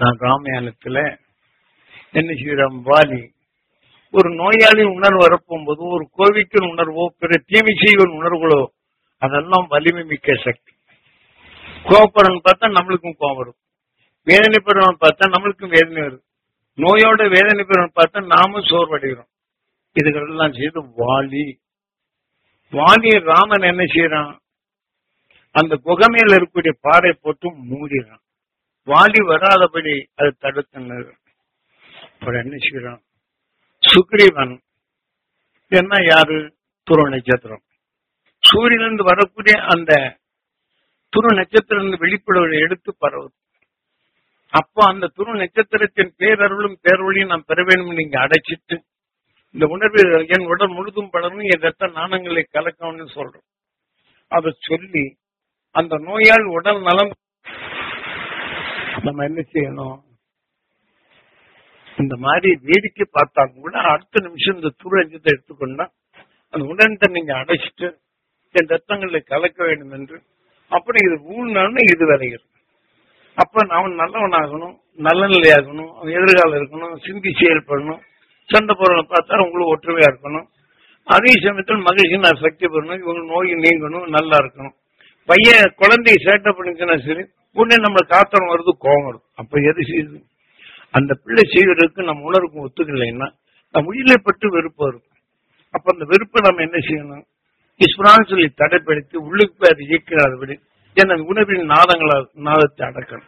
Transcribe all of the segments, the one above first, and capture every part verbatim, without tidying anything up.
நான் ராமாயணத்துல என்ன செய்யறோம், வாலி ஒரு நோயாளி உணர்வு வரப்போகும்போது ஒரு கோவிக்கின் உணர்வோ பிற தீமை செய்வன் உணர்வுகளோ அதெல்லாம் வலிமை மிக்க சக்தி. கோபப்படன்னு பார்த்தா நம்மளுக்கும் கோபம் வரும், வேதனை பெறவன் பார்த்தா நம்மளுக்கும் வேதனை வருது, நோயோட வேதனை பெறவன் பார்த்தா நாமும் சோர்வடைகிறோம். இதுகளெல்லாம் செய்து வாலி வாலிய ராமன் என்ன செய்யறான், அந்த குகமையில இருக்கக்கூடிய பாறை போட்டு மூடிறான், வாலி வராதபடி அது தடுத்து. அப்புறம் என்ன செய்யறான், சுக்ரீவன் என்ன யாரு, துருவ நட்சத்திரம், சூரியனிலிருந்து வரக்கூடிய அந்த துருவ நட்சத்திரம் வெளிப்படுவதை எடுத்து பரவுது. அப்போ அந்த துருவ நட்சத்திரத்தின் பேரருளும் பேரொழியும் நாம் பெற வேண்டும். நீங்க அடைச்சிட்டு இந்த உணர்வு என் உடல் முழுதும் படணும், என் ரத்த நாணங்களை கலக்கணும்னு சொல்றோம். அதை சொல்லி அந்த நோயால் உடல் நலம் நம்ம என்ன செய்யணும், இந்த மாதிரி வேடிக்கை பார்த்தாங்க கூட அடுத்த நிமிஷம் இந்த துரஞ்சத்தை எடுத்துக்கொண்டா அந்த உடனே நீங்க அடைச்சிட்டு என் ரத்தங்களை கலக்க வேண்டும் என்று அப்படி இது ஊழ்னாலும் இது விளைகிறது. அப்ப அவன் நல்லவனாகணும், நல்ல நிலையாகணும், அவன் எதிர்காலம் இருக்கணும், சிந்தி செயல்படணும், சண்டை பொருளை பார்த்தா உங்களுக்கு ஒற்றுமையா இருக்கணும், அதே சமயத்தில் மகிழ்ச்சி நான் சக்தி பெறணும், இவங்க நோய் நீங்கணும், நல்லா இருக்கணும். பையன் குழந்தைய சேட்டை பண்ணிச்சுன்னா சரி, உடனே நம்ம காத்திரம் வருது, கோபம் வருது. அப்ப எது செய்யுது, அந்த பிள்ளை செய்வதற்கு நம்ம உணர்வுக்கு ஒத்துக்கலைன்னா நம்ம உயிரை பட்டு வெறுப்பு வரும். அப்ப அந்த வெறுப்பை நம்ம என்ன செய்யணும், ஈஸ்வரான்னு சொல்லி தடைப்படுத்தி உள்ளுக்கு அதை இயக்கிறாதபடி என்ன உணர்வின் நாதங்களா நாதத்தை அடக்கணும்.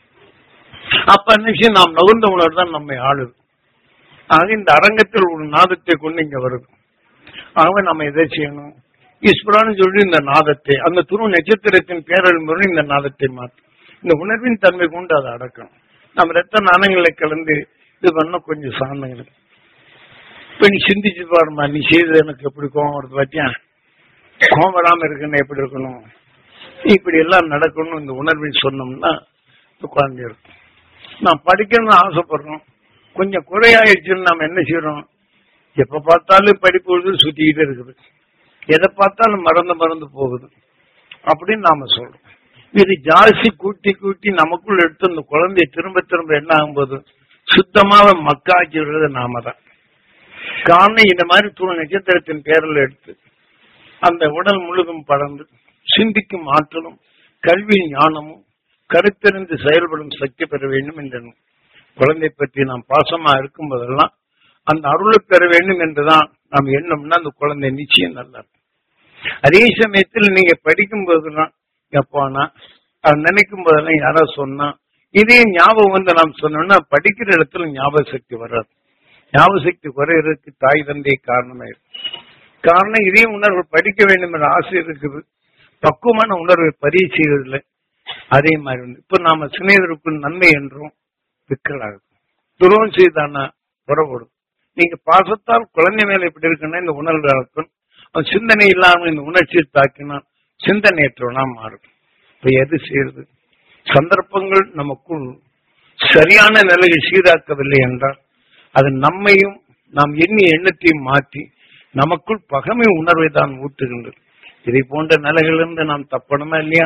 அப்ப என்ன விஷயம், நாம் நகுந்த உணர்வு தான் நம்மை ஆளுது. ஆக இந்த அரங்கத்தில் ஒரு நாதத்தை கொண்டு இங்க வருது. ஆகவே நம்ம எதை செய்யணும், ஈஸ்வரான்னு சொல்லி இந்த நாதத்தை அந்த துருவ நட்சத்திரத்தின் பேரழிமுறை இந்த நாதத்தை மாற்றும், இந்த உணர்வின் தன்மை கொண்டு அதை அடக்கணும். நம்ம ரத்த நாணங்களை கலந்து இது பண்ண கொஞ்சம் சார்ந்தங்கள். இப்ப நீ சிந்திச்சு பாருமா, நீ செய்தது எனக்கு எப்படி கோவம் வருது பாத்தியா, கோவம் வராம இருக்குன்னு எப்படி இருக்கணும், இப்படி எல்லாம் நடக்கணும் இந்த உணர்வின் சொன்னோம்னா குழந்தை இருக்கும். நான் படிக்கணும்னு ஆசைப்படுறோம், கொஞ்சம் குறையாயிடுச்சுன்னு நாம என்ன செய்யறோம், எப்ப பார்த்தாலும் படிப்பு சுத்திக்கிட்டே இருக்குது, எதை பார்த்தாலும் மறந்து மறந்து போகுது அப்படின்னு நாம சொல்றோம். இது ஜாஸ்தி கூட்டி கூட்டி நமக்குள்ள எடுத்து அந்த குழந்தைய திரும்ப திரும்ப என்ன ஆகும்போது சுத்தமாக மக்காக்கி விடுறது நாம தான் காரணம். இந்த மாதிரி துணை நட்சத்திரத்தின் பேரில் எடுத்து அந்த உடல் முழுதும் படர்ந்து சிந்திக்கும் ஆற்றலும் கல்வி ஞானமும் கருத்தறிந்து செயல்படும் சக்தி பெற வேண்டும் என்ற குழந்தை பற்றி நாம் பாசமா இருக்கும் போதெல்லாம் அந்த அருளை பெற வேண்டும் என்றுதான் நாம் எண்ணம்னா அந்த குழந்தை நிச்சயம் நல்லா இருக்கும். அதே சமயத்தில் நீங்க படிக்கும் போதுதான் எப்பானா அவன் நினைக்கும் போதெல்லாம் யாராவது சொன்னா இதே ஞாபகம் வந்து நாம் சொன்னோம்னா படிக்கிற இடத்துல ஞாபக சக்தி வராது. ஞாபக சக்தி குறையிறதுக்கு தாய் தந்தை காரணமா இருக்கு. காரணம் இதே உணர்வு படிக்க வேண்டும் என்ற ஆசை இருக்குது, பக்குவமான உணர்வை பதிவு செய்வதில்லை. அதே மாதிரி வந்து இப்ப நாம சிநேகருக்கு நன்மை என்றும் விற்கலாகும், துரோகம் செய்தானா புறப்படும். நீங்க பாசத்தால் குழந்தை மேல எப்படி இருக்குன்னா இந்த உணர்வு நடக்கும், அவன் சிந்தனை இல்லாமல் இந்த உணர்ச்சியை தாக்கினால் சிந்தனையற்றவனா மாறும். இப்ப எது செய்யறது, சந்தர்ப்பங்கள் நமக்குள் சரியான நிலையை சீராக்கவில்லை என்றால் அது நம்மையும் நாம் எண்ணிய எண்ணத்தையும் மாற்றி நமக்குள் பகமை உணர்வை தான் ஊட்டுகின்றது. இதை போன்ற நிலைகளிலிருந்து நாம் தப்பணுமா இல்லையா?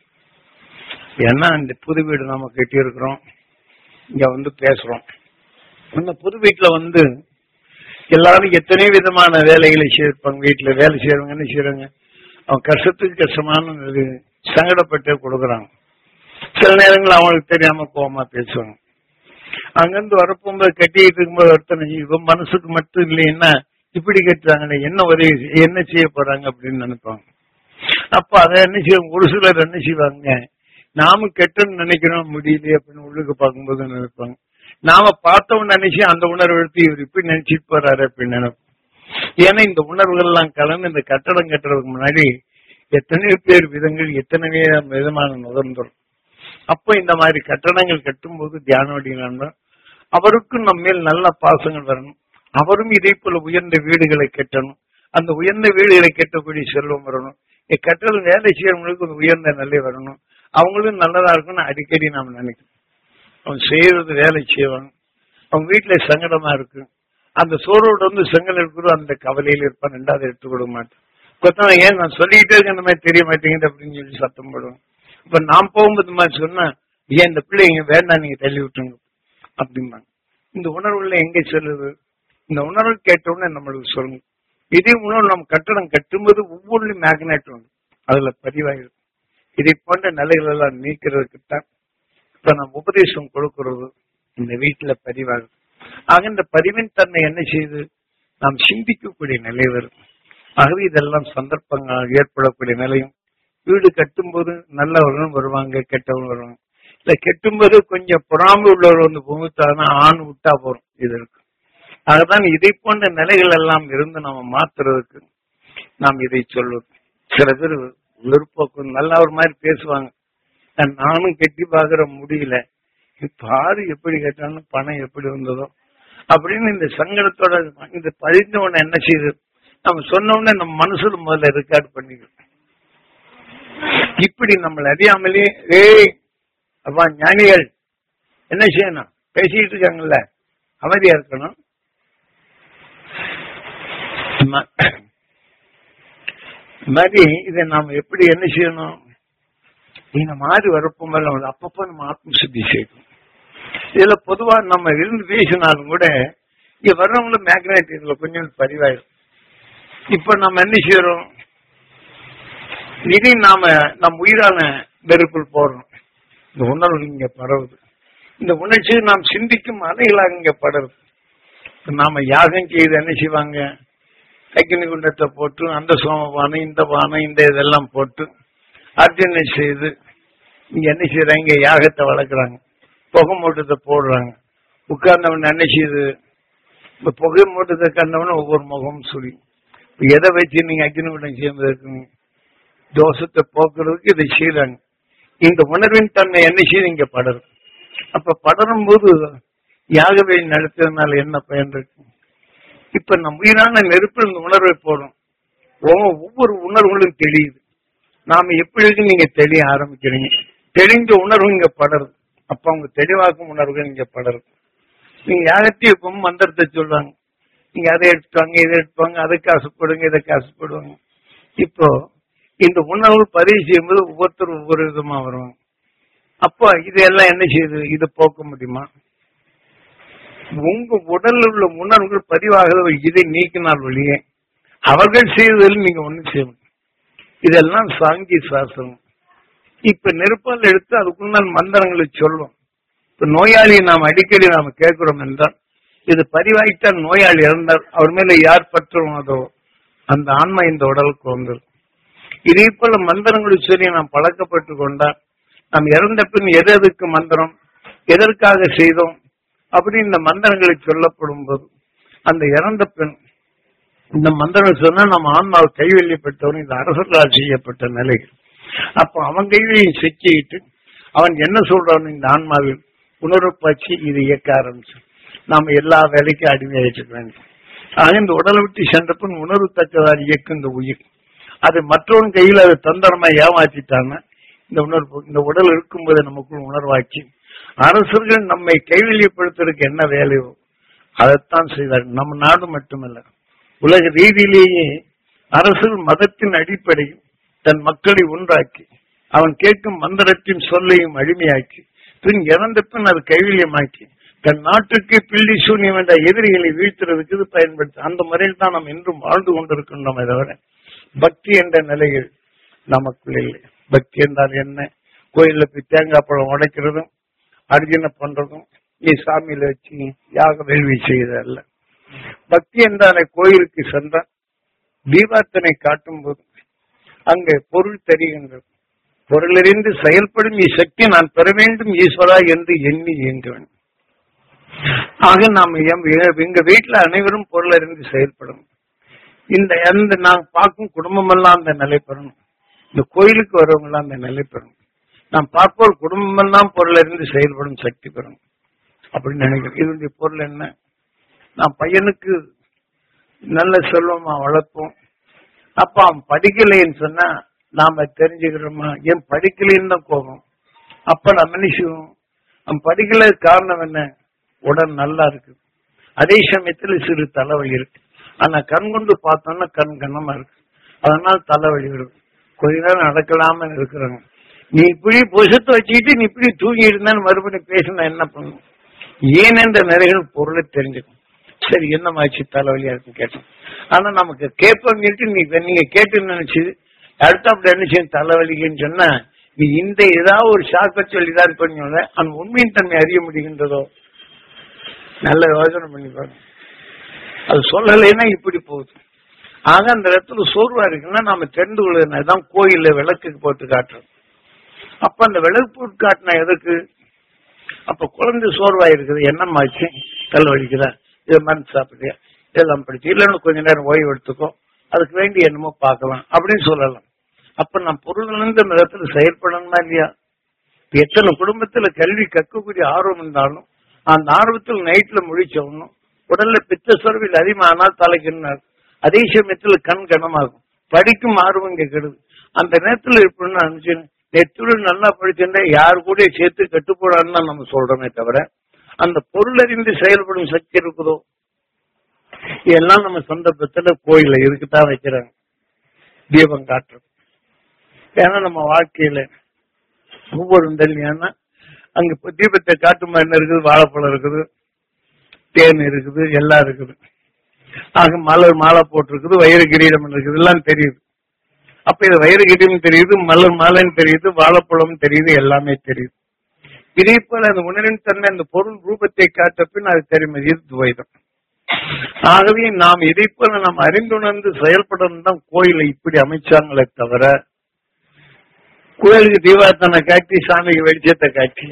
ஏன்னா இந்த புது வீடு நாம கட்டி இருக்கிறோம், இங்க வந்து பேசுறோம். இந்த புது வீட்டுல வந்து எல்லாரும் எத்தனை விதமான வேலைகளை செய்திருப்பாங்க. வீட்டுல வேலை செய்யறவங்க என்ன செய்யறாங்க, அவன் கஷ்டத்துக்கு கஷ்டமான சங்கடப்பட்டு கொடுக்குறாங்க. சில நேரங்கள் அவங்களுக்கு தெரியாம கோவமா பேசுவாங்க. அங்கிருந்து வரப்போகும்போது கட்டிட்டு இருக்கும்போது ஒருத்தனை இவன் மனசுக்கு மட்டும் இல்லைன்னா இப்படி கட்டுறாங்க, என்ன உதவி என்ன செய்ய போறாங்க அப்படின்னு நினைப்பாங்க. அப்ப அதை என்ன செய்வாங்க, ஒரு சிலர் என்ன செய்வாங்க, நாம கெட்டன்னு நினைக்கிறோம் முடியலையே அப்படின்னு உள்ளுக்கு பார்க்கும்போது நினைப்பாங்க. நாம பார்த்தவன் நினைச்சு அந்த உணர்வு எடுத்து இவர் இப்படி நினைச்சிட்டு போறாரு அப்படின்னு நினைப்போம். ஏன்னா இந்த உணர்வுகள் எல்லாம் கலந்து இந்த கட்டடம் கட்டுறதுக்கு முன்னாடி எத்தனையோ பேர் விதங்கள் எத்தனையோ விதமான நுகர்ந்துடும். அப்போ இந்த மாதிரி கட்டடங்கள் கட்டும் போது தியானம் அடிக்கணும்னா அவருக்கும் நம்ம மேல் நல்ல பாசங்கள் வரணும். அவரும் இதே போல உயர்ந்த வீடுகளை கட்டணும், அந்த உயர்ந்த வீடுகளை கட்டக்கூடிய செல்வம் வரணும். கட்டடம் வேலை செய்யறவங்களுக்கு உயர்ந்த நிலை வரணும், அவங்களும் நல்லதா இருக்கும்னு அடிக்கடி நாம நினைக்கணும். அவன் செய்யறது வேலை செய்வாங்க, அவங்க வீட்டுல சங்கடமா இருக்கு, அந்த சோரோட வந்து செங்கல் இருக்கிறோம் அந்த கவலையில இருப்பான், ரெண்டாவது எடுத்து கொடுக்க மாட்டேன். கொத்தவன் ஏன் நான் சொல்லிக்கிட்டே இருக்க அந்த மாதிரி தெரிய மாட்டேங்குது அப்படின்னு சொல்லி சத்தம் போடுவோம். இப்ப நாம் போகும்போது மாதிரி சொன்னா ஏன் இந்த பிள்ளைங்க வேண்டாம் நீங்க தள்ளி விட்டுங்க அப்படிம்பாங்க. இந்த உணர்வுல எங்க சொல்லுது? இந்த உணர்வு கேட்டவுடனே நம்மளுக்கு சொல்லுங்க. இதே உணர்வு நம்ம கட்டடம் கட்டும்போது ஒவ்வொரு மேக்னெட் உண்டு, அதுல பதிவாயிருக்கு. இதை போன்ற நிலைகள் எல்லாம் நீக்கிறதுக்குத்தான் இப்ப நம்ம உபதேசம் கொடுக்கிறது இந்த வீட்டுல பதிவாகுது. ஆக இந்த பதிவின் தன்மை என்ன செய்யுது? நாம் சிந்திக்கக்கூடிய நிலை வரும். ஆகவே இதெல்லாம் சந்தர்ப்பங்கள் ஏற்படக்கூடிய நிலையும். வீடு கட்டும்போது நல்லவர்களும் வருவாங்க, கெட்டவர்கள் வருவாங்க. இல்ல கெட்டும்போது கொஞ்சம் பொறாமை உள்ளவர் வந்து புகுத்தானா ஆண் விட்டா போறோம். இது இருக்கு. அதுதான் இதை போன்ற நிலைகள் எல்லாம் இருந்து நம்ம மாத்துறதுக்கு நாம் இதை சொல்லுவோம். சில பேர் விருப்பம் நல்லா ஒரு மாதிரி பேசுவாங்க, நானும் கெட்டி பாக்குற முடியல, பாரு எப்படி கேட்டாலும் பணம் எப்படி வந்ததோ அப்படின்னு இந்த சங்கடத்தோட இந்த பதிந்த உடனே என்ன செய்யுது? நம்ம சொன்ன உடனே நம்ம மனசுல முதல்ல ரெக்கார்ட் பண்ணிக்கிறோம். இப்படி நம்மள அறியாமலே ஏய் அப்பா ஞானிகள் என்ன செய்யணும்? பேசிட்டு இருக்காங்கல்ல, அமைதியா இருக்கணும். மாதிரி இதை நாம எப்படி என்ன செய்யணும்? இந்த மாதிரி வரப்போ அப்பப்ப நம்ம ஆத்ம சுத்தி செய்யணும். இதுல பொதுவா நம்ம இருந்து பேசினாலும் கூட இங்க வர்றவங்களும் மேக்னெட் இதுல கொஞ்சம் பதிவாயிரும். இப்ப நம்ம என்ன செய்யறோம்? இதை நாம நம் உயிரான நெருப்பில் போடுறோம். இந்த உணர்வு இங்க பரவுது. இந்த உணர்ச்சி நாம் சிந்திக்கும் அலைகளாக இங்க படருது. நாம யாகம் செய்து என்ன செய்வாங்க? அக்னி குண்டத்தை போட்டு அந்த சோமபானை இந்த பானை இந்த இதெல்லாம் போட்டு அர்ச்சனை செய்து இங்க என்ன செய்யறாங்க? யாகத்தை வளர்க்குறாங்க, புகை மூட்டத்தை போடுறாங்க. உட்கார்ந்தவன் என்ன செய்யுது? இப்ப புகை மூட்டத்தை கண்டவன ஒவ்வொரு முகமும் சொல்லி எதை வச்சு நீங்க அக்னி குண்டம் செய்வதற்கு தோஷத்தை போக்குறதுக்கு இதை செய்யறாங்க. இந்த உணர்வின் தன்மை என்ன செய்து இங்க படரும். அப்ப படரும் போது யாகவை நடத்துறதுனால என்ன பயன் இருக்கு? இப்ப நம்ம உயிரான நெருப்பில் இந்த உணர்வை போடும். ஒவ்வொரு உணர்வுகளும் தெரியுது. நாம எப்படி இருக்கு நீங்க தெளிய ஆரம்பிக்கிறீங்க. தெளிஞ்ச உணர்வு இங்க படருது. அப்ப அவங்க தெளிவாக்கும் உணர்வுகள் இங்க படருது. நீங்க யாகத்தையும் மந்திரத்தை சொல்லுவாங்க, நீங்க அதை எடுத்துவாங்க இதை எடுத்துவாங்க, அதை காசுப்படுங்க இதை காசுப்படுவாங்க. இப்போ இந்த உணர்வு பதிவு செய்யும்போது ஒவ்வொருத்தரும் ஒவ்வொரு விதமா வருவாங்க. அப்ப இதெல்லாம் என்ன செய்யுது? இதை போக்க முடியுமா? உங்க உடலில் உள்ள உணர்வுகள் பதிவாக இதை நீக்கினால் வழியே அவர்கள் செய்வதில் நீங்க ஒண்ணு செய்யணும். இதெல்லாம் சாங்கி சாஸ்திரம். இப்ப நெருப்பால் எடுத்து அதுக்குள்ள மந்திரங்களை சொல்லும். இப்ப நோயாளியை நாம் அடிக்கடி நாம கேட்கிறோம் என்றால் இது பதிவாயிட்டால் நோயாளி இறந்தார், அவர் மேல யார் பற்றும் அதோ அந்த ஆன்மா இந்த உடலுக்கு வந்துடும். இதே போல மந்திரங்களை சொல்லி நாம் பழக்கப்பட்டு கொண்டால் நாம் இறந்த பின் எது எதுக்கு மந்திரம் எதற்காக செய்தோம் அப்படி இந்த மந்திரங்களை சொல்லப்படும் போது அந்த இறந்த பின் இந்த மந்திரம் சொன்னா நம்ம ஆன்மாவை கைவெளிப்பட்டவன் இந்த அரசர்களால் செய்யப்பட்ட நிலைகள். அப்போ அவன் கைவெளியை செக்கிட்டு அவன் என்ன சொல்றான்? இந்த ஆன்மாவில் உணர்வு பற்றி இது இயக்க ஆரம்பிச்சு நாம எல்லா வேலைக்கும் அடிமையாயிட்டு வேண்டும். ஆக இந்த உடலை விட்டு சென்ற பின் உணர்வு தக்கதால் இயக்கும் இந்த உயிர். அது மற்றவன் கையில் அது தந்திரமா ஏமாற்றிட்டான்னா இந்த உணர்வு இந்த உடல் இருக்கும்போது நமக்குள் உணர்வாக்கி அரசர்கள் நம்மை கைவெளிப்படுத்துறதுக்கு என்ன வேலையோ அதைத்தான் செய்தார்கள். நம்ம நாடு மட்டுமல்ல, உலக ரீதியிலேயே அரசர்கள் மதத்தின் அடிப்படையில் தன் மக்களை ஒன்றாக்கி அவன் கேட்கும் மந்திரத்தின் சொல்லையும் அடிமையாக்கி பின் இறந்த பின் அது கைவெளியமாக்கி தன் நாட்டுக்கு பில்லி சூன்யம் என்ற எதிரிகளை வீழ்த்துறதுக்கு இது பயன்படுத்த அந்த முறையில் தான் நாம் இன்றும் வாழ்ந்து கொண்டிருக்கின்றோமே தவிர பக்தி என்ற நிலையில் நமக்குள்ள இல்லை. பக்தி என்றால் என்ன? கோயில்ல போய் தேங்காய் பழம் உடைக்கிறதும் அர்ஜுன பண்றதும் நீ சாமியில வச்சு யாக வேள்வி செய்யறதல்ல. பக்தி என்றாலே கோயிலுக்கு சென்ற தீபார்த்தனை காட்டும் போது அங்கே பொருள் தெரிகின்றது. பொருளறிந்து செயல்படும் இச்சக்தி நான் பெற வேண்டும் ஈஸ்வரா என்று எண்ணி இயங்குவேன். ஆக நாம் எங்க வீட்டுல அனைவரும் பொருள் அறிந்து செயல்படும். இந்த அந்த நான் பார்க்கும் குடும்பம் எல்லாம் அந்த நிலை பெறணும். இந்த கோயிலுக்கு வரவங்க எல்லாம் அந்த நிலை பெறணும். நாம் பார்ப்போர் குடும்பம் எல்லாம் பொருள் அறிந்து செயல்படும் சக்தி பெறணும் அப்படின்னு நினைக்கிறேன். இதனுடைய பொருள் என்ன? நான் பையனுக்கு நல்ல செல்வமா வளர்ப்போம். அப்ப அவன் படிக்கலைன்னு சொன்னா நாம தெரிஞ்சுக்கிறோமா? ஏன் படிக்கலைன்னு தான் கோபம். அப்ப நம்ம என்ன செய்வோம்? அவன் படிக்கல காரணம் என்ன? உடல் நல்லா இருக்கு, அதே சமயத்துல சிறு தலைவலி இருக்கு. ஆனா கண் கொண்டு பார்த்தோம்னா கண் கண்ணமா இருக்கு, அதனால தலைவலி இருக்கு. கொஞ்ச நேரம் நடக்கலாம இருக்கிறாங்க. நீ இப்படி புஷத்தை வச்சுக்கிட்டு நீ இப்படி தூங்கி இருந்தான்னு மறுபடியும் பேசினா என்ன பண்ணும்? ஏன் என்ற நிறைகள் பொருளை தெரிஞ்சுக்கும். சரி என்னமாச்சு தலைவலியா இருக்குன்னு கேட்டோம். ஆனா நமக்கு கேட்பங்கிட்டு நீ நீங்க கேட்டு நினைச்சு அடுத்த அப்படி நினைச்சு தலைவலிக்குன்னு சொன்னா நீ இந்த ஏதாவது ஒரு சாக்க சொல்லிதான் பண்ணல அந்த உண்மையின் தன்மை அறிய முடிகின்றதோ? நல்ல யோசனை பண்ணி பாருங்க. அது சொல்லலைன்னா இப்படி போகுது. ஆக அந்த இடத்துல சோர்வா இருக்குன்னா நாம தெரிந்து கொள்வதுதான் கோயில்ல விளக்குக்கு போட்டு காட்டுறோம். அப்ப அந்த விளக்கு போட்டு காட்டினா எதுக்கு? அப்ப குழந்தை சோர்வா இருக்குது, என்னமாச்சு, கல் வலிக்குதா, இதை மருந்து சாப்பிடுறியா, இதெல்லாம் படிச்சு இல்லைன்னு கொஞ்ச நேரம் ஓய்வு எடுத்துக்கோ, அதுக்கு வேண்டி என்னமோ பார்க்கலாம் அப்படின்னு சொல்லலாம். அப்ப நான் பொருள் இருந்து அந்த இடத்துல செயல்படணுமா இல்லையா? எத்தனை குடும்பத்துல கல்வி கற்கக்கூடிய ஆர்வம் இருந்தாலும் அந்த ஆர்வத்தில் நைட்ல முடிச்சவனும் உடல்ல பித்த சுரவில் அதிகமானால் தலைக்குன்னார். அதே சமயத்துல கண் கனமாகும், படிக்கும் ஆர்வம் கேட்கறது. அந்த நேரத்துல எப்படின்னு நினைச்சு நெத்துடன் நல்லா படிச்சுட்டா யாரு கூட சேர்த்து கட்டுப்போடான்னு தான் நம்ம சொல்றோமே தவிர அந்த பொருள் அறிந்து செயல்படும் சக்தி இருக்குதோ? இதெல்லாம் நம்ம சந்தர்ப்பத்துல கோயில இருக்குதான் வைக்கிறாங்க, தீபம் காட்டுறது. ஏன்னா நம்ம வாழ்க்கையில ஒவ்வொரு ஏன்னா அங்க தீபத்தை காட்டும் என்ன இருக்குது, வாழைப்பழம் இருக்குது, தேன் இருக்குது, எல்லாம் இருக்குது. ஆக மலர் மாலை போட்டிருக்குது, வயிறு கிரீடம் இருக்குது, எல்லாம் தெரியுது. அப்ப இது வயிறு கிரீடம் தெரியுது, மலர் மாலைன்னு தெரியுது, வாழைப்பழம் தெரியுது, எல்லாமே தெரியுது. இதே போல அந்த உணரின் தன்மை அந்த பொருள் ரூபத்தை காட்ட பின் அது தெரியும், இது துவைதம். ஆகவே நாம் இதை போல நாம் அறிந்துணர்ந்து செயல்படணும் தான் கோயிலை இப்படி அமைச்சாங்களே தவிர கோயிலுக்கு தீபார்த்தனை காட்டி சாமிக்கு வெளிச்சத்தை காட்டி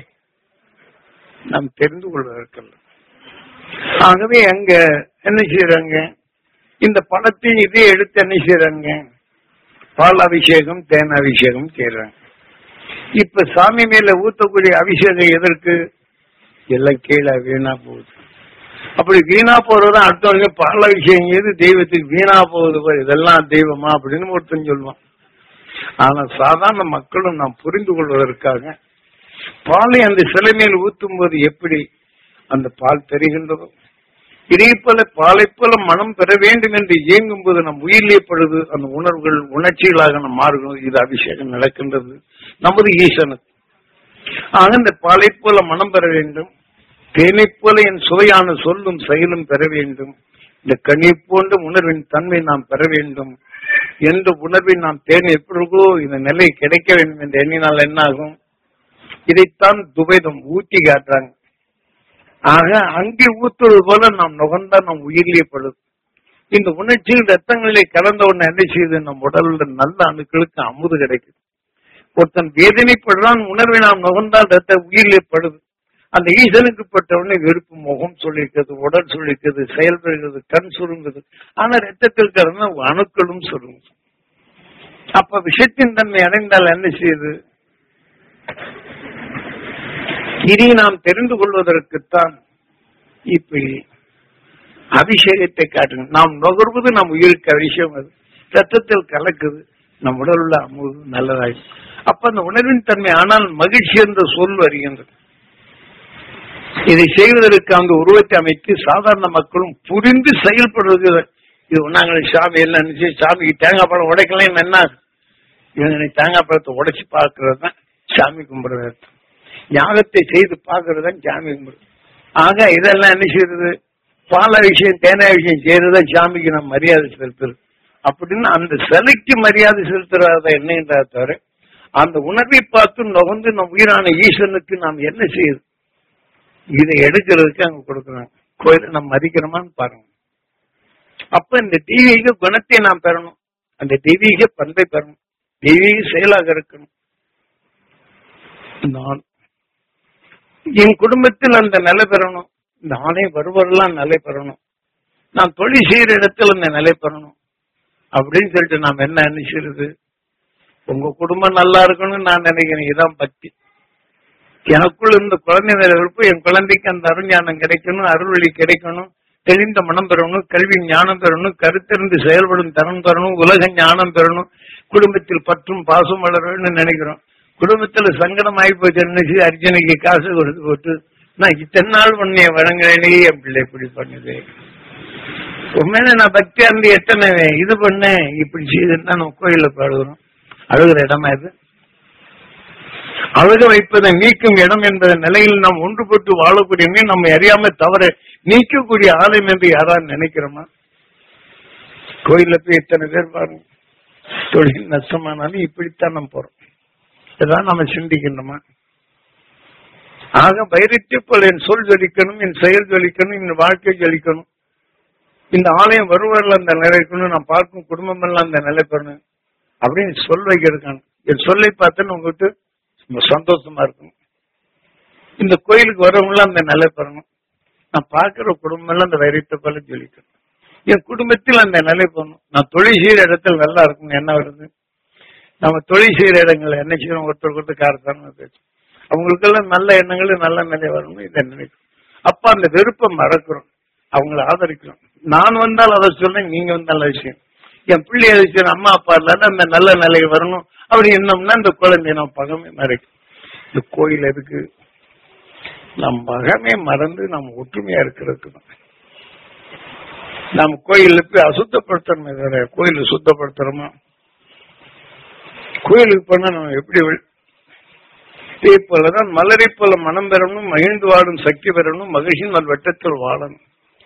நாம் தெரிந்து கொள்வதற்கல்ல. ஆகவே அங்க என்ன செய்யறாங்க, இந்த பணத்தையும் இதே எடுத்து என்ன செய்யறாங்க, பால் அபிஷேகம் தேன் அபிஷேகம் செய்யறாங்க. இப்ப சாமி மேல ஊத்தக்கூடிய அபிஷேகம் எதற்கு? எல்லாம் கீழே வீணா போகுது. அப்படி வீணா போறதுதான் அடுத்தவங்க பால் அபிஷேகம் எது தெய்வத்துக்கு வீணா போகுது, இதெல்லாம் தெய்வமா அப்படின்னு ஒருத்தன் சொல்லுவான். ஆனா சாதாரண மக்களும் நாம் புரிந்து கொள்வதற்காக பாலை அந்த சிலை மேல் ஊத்தும் போது எப்படி அந்த பால் தெரிகின்றதோ இதே போல பாலை போல மனம் பெற வேண்டும் என்று இயங்கும் போது நம் உயிரிலேப்படுது அந்த உணர்வுகள் உணர்ச்சிகளாக நம் மாறுகிறது. இது அபிஷேகம் நடக்கின்றது நமது ஈசனுக்கு. ஆக இந்த பாலை போல மனம் பெற வேண்டும், தேனை போல என் சுவையான சொல்லும் செயலும் பெற வேண்டும், இந்த கனி போன்ற உணர்வின் தன்மை நாம் பெற வேண்டும் என்ற உணர்வை நாம் தேன் எப்படிக்கோ இந்த நிலை கிடைக்க வேண்டும் என்று எண்ணினால் என்ன ஆகும்? இதைத்தான் துவைதம் ஊட்டி காட்டுறாங்க. ஆக அங்கே ஊத்துவது போல நாம் நுகர்ந்தா நம் உயிரிலே படுது. இந்த உணர்ச்சியில் ரத்தங்களிலே கலந்த உடனே என்ன செய்யுது, நம் உடல்ல நல்ல அணுக்களுக்கு அமுது கிடைக்குது. ஒருத்தன் வேதனைப்படுறான், உணர்வை நாம் நுகர்ந்தால் ரத்த உயிரிலே படுது. அந்த ஈசனுக்கு பட்டவுடனே வெறுப்பு, முகம் சொல்லிக்கிறது, உடல் சொல்லிக்கிறது, செயல்படுகிறது, கண் சுருங்குது. ஆனா ரத்தத்தில் கலந்த அணுக்களும் சுருங்குது. அப்ப விஷத்தின் தன்மை அடைந்தால் என்ன செய்யுது? இதை நாம் தெரிந்து கொள்வதற்குத்தான் இப்படி அபிஷேகத்தை காட்டுங்க. நாம் நுகர்வது நம் உயிருக்கு அபிஷேகம், அது ரத்தத்தில் கலக்குது, நம் உடல் உள்ள அமுது நல்லதாய். அப்ப அந்த உணர்வின் தன்மை ஆனால் மகிழ்ச்சி என்ற சொல் வருகின்றது. இதை செய்வதற்கு அந்த உருவத்தை அமைத்து சாதாரண மக்களும் புரிந்து செயல்படுவது. இது ஒன்னாங்க சாமி எல்லாம் நினைச்சு சாமிக்கு தேங்காய் பழம் உடைக்கலாம் என்ன, இவங்க தேங்காய் பழத்தை உடைச்சு பார்க்கறது தான் சாமி கும்பிடுறது, யாகத்தை செய்து பார்க்கறது தான் சாமி கும்பிடுறது. ஆக இதெல்லாம் என்ன செய்யறது, பால விஷயம் தேனா விஷயம் செய்யறதுதான் சாமிக்கு நாம் மரியாதை செலுத்துறது. அப்படின்னு அந்த சிலைக்கு மரியாதை செலுத்துறத என்னன்றா தவிர அந்த உணர்வை பார்த்து நுகர்ந்து நம் உயிரான ஈஸ்வரனுக்கு நாம் என்ன செய்யுது, இதை எடுக்கிறதுக்கு அங்க கொடுக்குறாங்க. கோயிலை நம்ம மதிக்கிறோமான்னு பாருங்க. அப்ப இந்த தெய்வீக குணத்தை நாம் பெறணும், அந்த தெய்வீக பண்பை பெறணும், தெய்வீக செயலாக இருக்கணும். நான் என் குடும்பத்தில் அந்த நிலை பெறணும், நானே வருவரெல்லாம் நிலை பெறணும், நான் தொழில் செய்யற இடத்துல அந்த நிலை பெறணும் அப்படின்னு சொல்லிட்டு நாம் என்ன நினைக்கிறது, உங்க குடும்பம் நல்லா இருக்கணும்னு நான் நினைக்கிறேன். இதுதான் பக்தி. எனக்குள்ள இந்த குழந்தை மேல விருப்பம், என் குழந்தைக்கு அந்த அருஞானம் கிடைக்கணும், அருள்வழி கிடைக்கணும், தெளிந்த மனம் பெறணும், கல்வி ஞானம் பெறணும், கருத்திருந்து செயல்படும் தரம் பெறணும், உலக ஞானம் பெறணும், குடும்பத்தில் பற்றும் பாசம் வளரணும்னு நினைக்கிறோம். குடும்பத்துல சங்கடம் ஆகி போச்சு, நினைச்சு அர்ஜுனுக்கு காசு கொடுத்து போட்டு நான் இத்தனை நாள் உன்னைய வழங்குறேனே அப்படி இப்படி பண்ணுது. உண்மையில நான் பக்தியா இருந்து எத்தனை இது பண்ணேன் இப்படி செய்துன்னா நம்ம கோயில பாடுகிறோம். அழுகிற இடமா இது? அழுக வைப்பதை நீக்கும் இடம் என்ற நிலையில் நாம் ஒன்றுபட்டு வாழக்கூடிய நம்ம அறியாம தவற நீக்கக்கூடிய ஆலயம் என்று யாராவது நினைக்கிறோமா? கோயில போய் எத்தனை பேர் பாருங்க, தொழில் நஷ்டமானாலும் இப்படித்தான் நம்ம போறோம். இதான் நம்ம சிந்திக்கணுமா? ஆக பயிரிட்டு போல என் சொல் ஜொலிக்கணும், என் செயல் ஜொலிக்கணும், என் வாழ்க்கை ஜொலிக்கணும். இந்த ஆலயம் வருவாரில் அந்த நிலை இருக்கணும், நான் பார்க்கும் குடும்பம் எல்லாம் அந்த நிலை பெறணும் அப்படின்னு சொல் வைக்கிறேன். என் சொல்லை பார்த்தேன்னு உங்ககிட்ட சந்தோஷமா இருக்கணும். இந்த கோயிலுக்கு வரவங்களாம் அந்த நிலை பெறணும். நான் பார்க்கிற குடும்பம் எல்லாம் அந்த வைரத்தை போல ஜொலிக்கணும். என் குடும்பத்தில் அந்த நிலை பெறணும். நான் தொழில் செய்யற இடத்துல நல்லா இருக்கணும். என்ன வருது, நம்ம தொழில் செய்யற இடங்கள்ல என்ன செய்யணும், ஒருத்தர் ஒருத்தர் காரத்தான பேச்சு, அவங்களுக்கெல்லாம் நல்ல எண்ணங்களும் நல்ல நிலை வரணும். இதை நினைக்கும். அப்ப அந்த வெறுப்பை மறக்கிறோம், அவங்களை ஆதரிக்கிறோம். நான் வந்தால் அதை சொல்றேன், நீங்க வந்தால் விஷயம். என் பிள்ளை விஷயம் அம்மா அப்பா இல்லாத அந்த நல்ல நிலை வரணும் அப்படி என்னம்னா இந்த குழந்தை நம்ம பகமே மறைக்கும். இந்த கோயில் எதுக்கு? நம் பகமே மறந்து நம்ம ஒற்றுமையா இருக்கிறதுக்கு தான். நம்ம கோயில போய் அசுத்தப்படுத்தணுமே வேற கோயில சுத்தப்படுத்துறோமா? கோயிலுக்கு போனா நம்ம எப்படி இதே போலதான் மலரை போல மனம் பெறணும், மகிழ்ந்து வாழும் சக்தி பெறணும், மகிழ்ச்சியின் நல் வட்டத்தில் வாழணும்.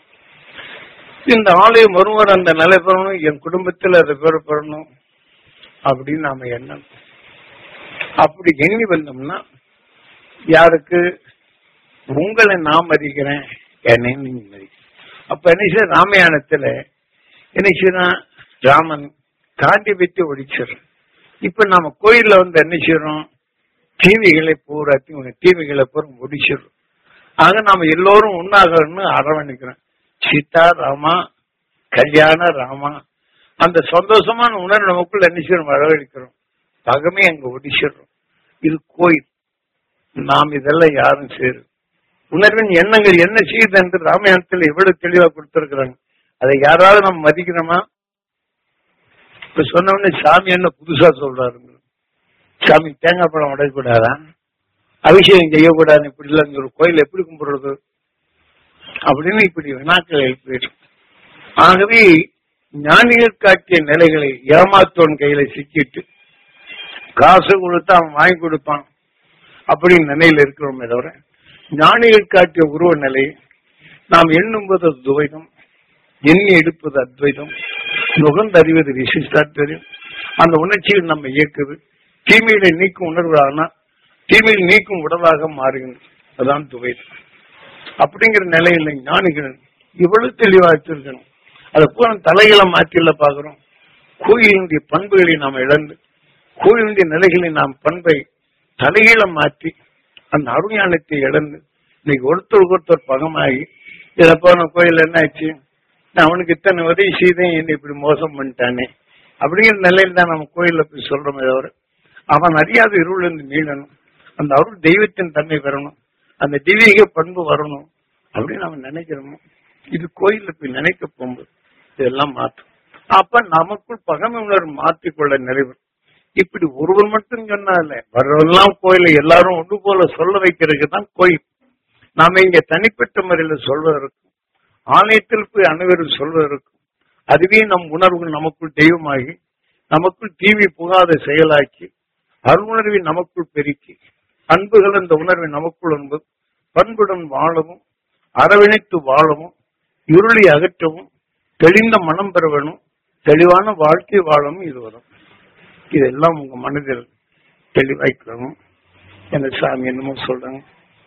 இந்த ஆலயம் ஒருவர் அந்த நிலை பெறணும், என் குடும்பத்தில் அதை பேர் பெறணும் அப்படின்னு நாம எண்ணணும். அப்படி எண்ணி வந்தோம்னா யாருக்கு? உங்களை நான் மதிக்கிறேன், என்னை நீங்க மதிக்கிறேன். அப்ப என்ன செய்ய, ராமாயணத்துல என்ன செய்யறான், ராமன் காண்டி வைத்து ஒழிச்சிடும். இப்ப நாம கோயில்ல வந்து என்ன செய்யறோம், தீமைகளை பூராத்தி தீமைகளை பூரா ஒழிச்சிடும். ஆக நாம எல்லோரும் உண்ணாகணும்னு அரவணைக்கிறோம். சீதா ராமா கல்யாண ராமா அந்த சந்தோஷமான உணர்வு நமக்குள்ள என்ன செய்யறோம், வரவழைக்கிறோம். பகமே அங்க ஒடிச்சிடுறோம். இது கோயில். நாம் இதெல்லாம் யாரும் சேரும் உணர்வின் எண்ணங்கள் என்ன செய்யுது என்று ராமாயணத்தில் எவ்வளவு தெளிவா கொடுத்திருக்கிறாங்க. அதை யாராவது நம்ம மதிக்கிறோமா? இப்ப சொன்ன உடனே சாமி என்ன புதுசா சொல்றாரு, சாமி தேங்காய் பழம் உடையக்கூடாதா, அபிஷேகம் செய்யக்கூடாது, இப்படி இல்ல ஒரு கோயில் எப்படி கும்பிடுறது அப்படின்னு இப்படி வினாக்கள் எழுப்பிடு. ஆகவே ஞானிகள் காட்டிய நிலைகளை ஏமாத்தோன் கையில சிக்கிட்டு காசு கொடுத்தா அவன் வாங்கி கொடுப்பான் அப்படின்னு நிலையில இருக்கிறோமே தவிர, ஞானிகள் காட்டிய உருவ நிலையை நாம் எண்ணும்போது துவைதம், எண்ணி எடுப்பது அத்வைதம், நுகர்ந்தறிவது விசிஷ்டாத்வைதம். அந்த உணர்ச்சியில் நம்ம இயக்குது. தீமையில நீக்கும் உணர்வு ஆனா தீமையில் நீக்கும் உடலாக மாறுகின்றது. அதான் துவைதம். அப்படிங்கிற நிலையில ஞானிகள் இவ்வளவு தெளிவா வச்சிருக்கணும். அதை போல தலைகளை மாற்றில பாக்குறோம். கோயிலுடைய பண்புகளை நாம் இழந்து, கோயிலுடைய நிலைகளை நாம் பண்பை தலையில மாற்றி அந்த அருஞானத்தை இழந்து இன்னைக்கு ஒருத்தருக்கு ஒருத்தர் பகமாகி, இதை போன கோயில் என்ன ஆச்சு, நான் அவனுக்கு இத்தனை உதவி செய்தேன், என்ன இப்படி மோசம் பண்ணிட்டானே அப்படிங்கிற நிலையில தான் நம்ம கோயில போய் சொல்றோமே தவிர, அவன் அறியாத இருள் இருந்து மீளணும், அந்த அருள் தெய்வத்தின் தன்மை பெறணும், அந்த தெய்வீக பண்பு வரணும் அப்படின்னு நம்ம நினைக்கிறோமோ. இது கோயில போய் நினைக்க போகும்போது இதெல்லாம் மாற்றும். அப்ப நமக்குள் பகமை உணர்வு மாற்றிக்கொள்ள நிறைவு. இப்படி ஒருவர் மட்டும் சொன்னால வர்றதெல்லாம் கோயில எல்லாரும் ஒன்று போல சொல்ல வைக்கிறதுக்கு தான் கோயில். நாம இங்க தனிப்பட்ட முறையில சொல்வதற்கும் ஆலயத்தில் போய் அனைவரும் சொல்வதற்கும் அதுவே நம் உணர்வுகள் நமக்குள் தெய்வமாகி நமக்குள் தீவி புகாத செயலாக்கி அருணர்வை நமக்குள் பெருக்கி அன்புகள் அந்த உணர்வை நமக்குள் என்பது பண்புடன் வாழவும் அரவணைத்து வாழவும் இருளை அகற்றவும் தெளிந்த மனம் பெற வேணும், தெளிவான வாழ்க்கை வாழவும் இது வரும். இதெல்லாம் உங்க மனதில் தெளிவாய்க்கணும். என்ன சாமி என்னமோ சொல்றாங்க,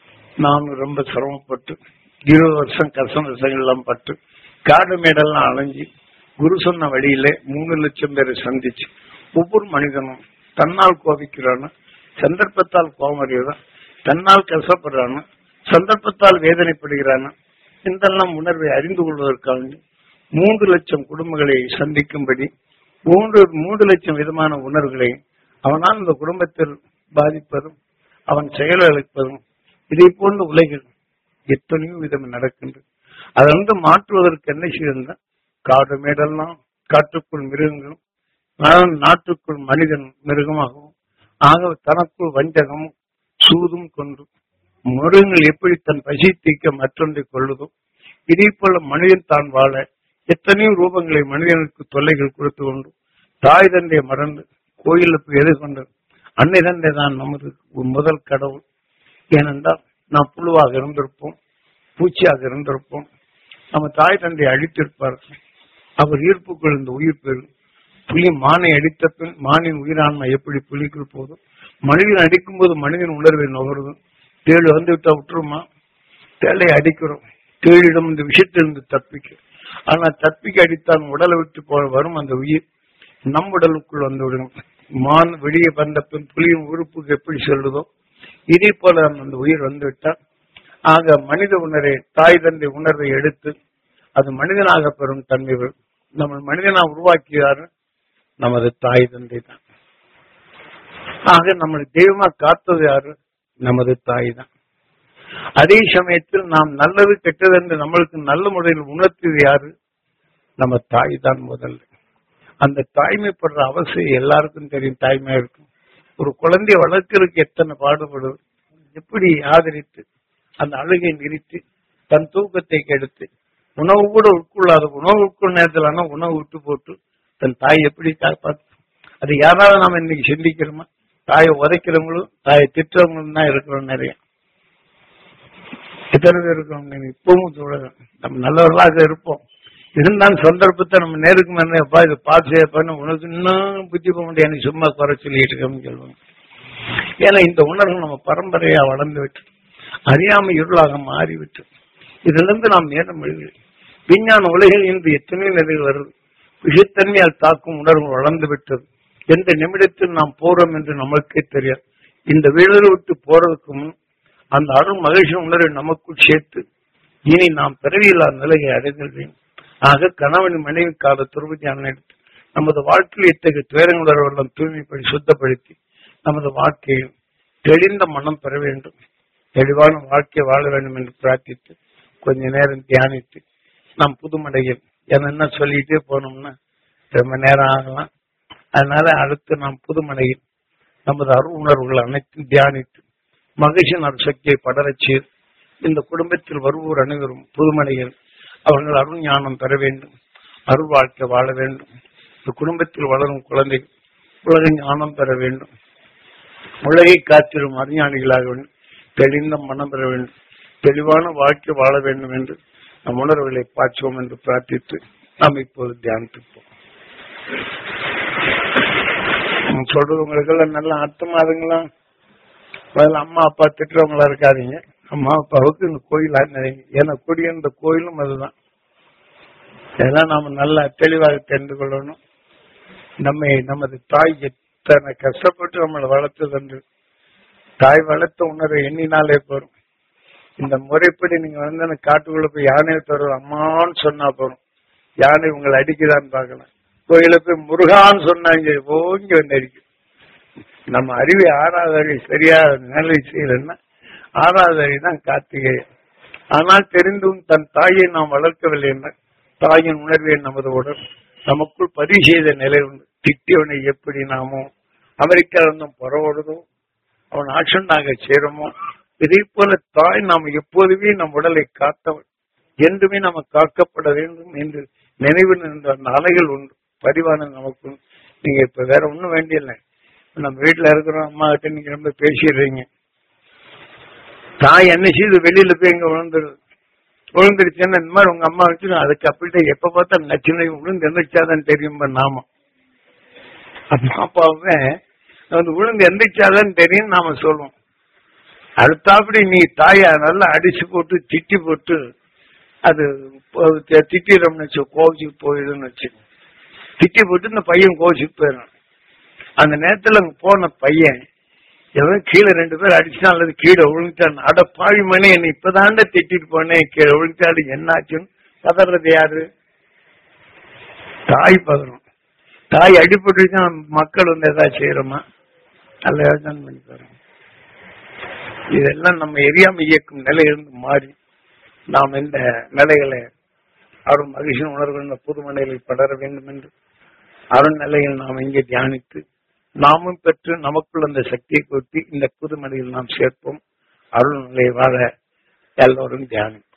நானும் ரொம்ப சிரமப்பட்டு இருபது வருஷம் கஷ்டம் விஷயங்கள் எல்லாம் பட்டு காடு மேடெல்லாம் அலைஞ்சி குரு சொன்ன வழியில மூணு லட்சம் பேரை சந்திச்சு ஒவ்வொரு மனிதனும் தன்னால் கோபிக்கிறான்னு, சந்தர்ப்பத்தால் கோபம் அறிவதான், தன்னால் கஷ்டப்படுறான்னு, சந்தர்ப்பத்தால் வேதனைப்படுகிறான்னு, இதெல்லாம் உணர்வை அறிந்து கொள்வதற்காக மூன்று லட்சம் குடும்பங்களை சந்திக்கும்படி மூன்று மூன்று லட்சம் விதமான உணர்வுகளை அவனால் இந்த குடும்பத்தில் பாதிப்பதும் அவன் செயலளிப்பதும் இதை போன்ற உலகில் எத்தனையோ விதம் நடக்கின்றது. அதை வந்து மாற்றுவதற்கு என்ன செய்ய, காடு மேடெல்லாம் காட்டுக்குள் மிருகங்களும் நாட்டுக்குள் மனிதன் மிருகமாகவும் ஆக தனக்குள் வஞ்சகமும் சூதும் கொண்டு மிருகங்கள் எப்படி தன் பசி தீக்க மற்றொன்றை கொள்ளுதோ இதே போல மனிதன் தான் வாழ எத்தனையோ ரூபங்களை மனிதனுக்கு தொல்லைகள் கொடுத்து கொண்டு தாய் தந்தையை மறந்து கோயிலுக்கு எதிர்கொண்டு அன்னை தந்தை தான் நமது முதல் கடவுள். ஏனென்றால் நாம் புழுவாக இருந்திருப்போம், பூச்சியாக இருந்திருப்போம், நம்ம தாய் தந்தை அழித்திருப்பார்கள். அவர் ஈர்ப்புக்குள் இந்த உயிர் பெறும். புலி மானை அடித்த பின் மானின் உயிரான்மை எப்படி புலிக்குள் போதும், மனிதன் அடிக்கும் போது மனிதன் உணர்வை நுகருதும். தேழு வந்து விட்டா விட்டுருமா? தேளை அடிக்கிறோம், தேழிடம் இந்த விஷயத்திலிருந்து தப்பிக்க. ஆனா தப்பிக்க அடித்தான் உடலை விட்டு போல வரும் அந்த உயிர் நம் உடலுக்குள் வந்து விடும். மான் வெளியே வந்த பின் புலியின் உறுப்புக்கு எப்படி சொல்லுதோ இதே போல அந்த உயிர் வந்து விட்டால், ஆக மனித உணர்வை தாய் தந்தை உணர்வை எடுத்து அது மனிதனாக பெறும் தன்மை. நம்ம மனிதனா உருவாக்கியாரு நமது தாய் தந்தை தான். ஆக நம்மளை தெய்வமா காத்தது யாரு? நமது தாய் தான். அதே சமயத்தில் நாம் நல்லது கெட்டது என்று நம்மளுக்கு நல்ல முறையில் உணர்த்தியது யாரு? நம்ம தாய் தான் முதல்ல. அந்த தாய்மைப்படுற அவசியம் எல்லாருக்கும் தெரியும். தாய்மையா இருக்கும். ஒரு குழந்தைய வளர்க்கறதுக்கு எத்தனை பாடுபடுவது, எப்படி ஆதரித்து அந்த அழுகை நிறுத்தி தன் தூக்கத்தை கெடுத்து உணவு கூட உட்கொள்ளாத, உணவு உட்கொள்ள நேரத்தில் ஆனா உணவு விட்டு போட்டு தன் தாய் எப்படி காப்பாற்று? அது யாராவது நாம இன்னைக்கு சிந்திக்கிறோமா? தாயை உதைக்கிறவங்களும் தாயை திட்டுறவங்களும் தான் இருக்கிறோம். நிறைய எத்தனை பேர் இருக்கிறோம். இப்பவும் சொல்லுங்க, நம்ம நல்லவர்களாக இருப்போம். இருந்தாலும் சந்தர்ப்பத்தை நம்ம நேருக்கு மேப்பா இதை பார்த்து பண்ண உனக்கு இன்னும் புத்தி போக முடியாது, நீ சும்மா குறை சொல்லிட்டு இருக்கோம்னு சொல்லுவாங்க. ஏன்னா இந்த உணர்வு நம்ம பரம்பரையா வளர்ந்து விட்டு அறியாமை இருளாக மாறிவிட்டு இதிலிருந்து நாம் நேரம் எழுதி விஞ்ஞான உலகில் இன்று எத்தனை நிலையில் வருது. விஷத்தன்மையால் தாக்கும் உணர்வு வளர்ந்து விட்டது. எந்த நிமிடத்தில் நாம் போறோம் என்று நமக்கே தெரியாது. இந்த வீழலை விட்டு போறதுக்கு முன் அந்த அருள் மகிழ்ச்சி உணர்வை நமக்குள் சேர்த்து இனி நாம் பிறவியில்லா நிலையை அடைந்துள்ளேன். ஆக கணவன் மனைவி கால துருபதியான எடுத்து நமது வாழ்க்கையில் இத்தகைய துயரங்களுடன் தூய்மைப்படி சுத்தப்படுத்தி நமது வாழ்க்கையில் தெளிந்த மனம் பெற வேண்டும், தெளிவான வாழ்க்கை வாழ வேண்டும் என்று பிரார்த்தித்து கொஞ்ச நேரம் தியானித்து நாம் புதுமடையில் என்ன சொல்லிட்டே போனோம்னா ரொம்ப நேரம் ஆகலாம். அதனால அடுத்து நாம் புதுமடையில் நமது அருள் உணர்வுகள் அனைத்தும் தியானித்து மகிழ்ச்சியின் அருள் சக்தியை படரச் செய்து இந்த குடும்பத்தில் வருவோர் அனைவரும் புதுமடையில் அவர்கள் அருள் ஞானம் பெற வேண்டும், அருள் வாழ்க்கை வாழ வேண்டும். இந்த குடும்பத்தில் வளரும் குழந்தைகள் உலக ஞானம் பெற வேண்டும், உலகை காத்திரும் அறிஞானிகளாக வேண்டும், தெளிந்த மனம் பெற வேண்டும், தெளிவான வாழ்க்கை வாழ வேண்டும் என்று நம் உணர்வுகளை பாய்ச்சுவோம் என்று பிரார்த்தித்து நாம் இப்போது தியானித்துப்போம். சொல்றது உங்களுக்கு நல்லா அர்த்தமாதுங்களா? முதல்ல அம்மா அப்பா திட்டுறவங்களா இருக்காதீங்க. அம்மா அப்பாவுக்கு இந்த கோயிலா நினைங்க. ஏன்னா கொடிய இந்த கோயிலும் அதுதான். இதெல்லாம் நாம நல்லா தெளிவாக தெரிந்து கொள்ளணும். நம்ம நமது தாய் எத்தனை கஷ்டப்பட்டு நம்மளை வளர்த்தது என்று தாய் வளர்த்த உணர்வை எண்ணினாலே போறோம். இந்த முறைப்படி நீங்க வந்து காட்டுக்குள்ள போய் யானையை தருவோம் அம்மான்னு சொன்னா போறோம், யானை உங்களை அடிக்குதான்னு பார்க்கலாம். கோயில போய் முருகான்னு சொன்னாங்க ஓங்கி வந்து அடிக்கும். நம்ம அறிவை ஆறாவது அறிவு சரியா நிலை செய்யலன்னா ஆறாவது அறிவு தான் கார்த்திகை. ஆனால் தெரிந்தும் தன் தாயை நாம் வளர்க்கவில்லை என்ற தாயின் உணர்வை நமது உடல் நமக்குள் பதிவு செய்த நிலை உண்டு. திட்டியவனை எப்படி நாமோ அமெரிக்காவிலிருந்தும் புறவோடுதோ அவன் ஆட்சனாக சேருமோ இதே போல தாய் நாம் எப்போதுமே நம் உடலை காத்தவன், என்றுமே நம்ம காக்கப்பட வேண்டும் என்று நினைவில் இருந்த அந்த அலைகள் உண்டு, பதிவான நமக்கு. நீங்க இப்ப வேற ஒண்ணும் வேண்டியதில்லை. நம்ம வீட்டுல இருக்கிறோம், அம்மா கிட்ட நீங்க ரொம்ப பேசிடுறீங்க, தாய் என்ன செய்து வெளியில போய் இங்க விழுந்துருது. விழுந்துருச்சுன்னா இந்த மாதிரி உங்க அம்மா வச்சு அதுக்கு அப்படின்ட்டு எப்ப பார்த்தா நச்சுனை விழுந்து எந்திரிச்சாதான் தெரியும் நாம. அம்மா அப்பாவே வந்து விழுந்து எந்திரிச்சாதான் தெரியும் நாம சொல்லுவோம். அடுத்தாப்படி நீ தாயா நல்லா அடிச்சு போட்டு திட்டி போட்டு அது திட்டிடுறோம்னு வச்சு கோவிச்சுக்கு போயிடுன்னு வச்சு திட்டி போட்டு இந்த பையன் கோவிச்சுக்கு போயிடும். அந்த நேரத்துல போன பையன் எவன் கீழே ரெண்டு பேர் அடிச்சுனா அல்லது கீழே விழுந்துட்டான். அட பாவி மணி என்ன இப்பதாண்ட திட்டிட்டு போனேன், கீழே விழுந்துட்டாடு என்னாச்சுன்னு பதறது யாரு? தாய் பதறும். தாய் அடிபட்டு மக்கள் வந்து ஏதாவது செய்யறோமா? நல்ல யோசனை பண்ணி பாருங்க. இதெல்லாம் நம்ம எரியாம இயக்கும் நிலையிலிருந்து மாறி நாம் இந்த நிலைகளை அருண் மகிழ்ச்சி உணர்வுகள் புது நிலையில் படர வேண்டும் என்று அருண் நிலையில் நாம் இங்கே தியானித்து நாமும் பெற்று நமக்குள் அந்த சக்தியை கொடுத்து இந்த புது நிலையில் நாம் சேர்ப்போம். அருள் நிலையை வாழ எல்லோரும் தியானிப்போம்.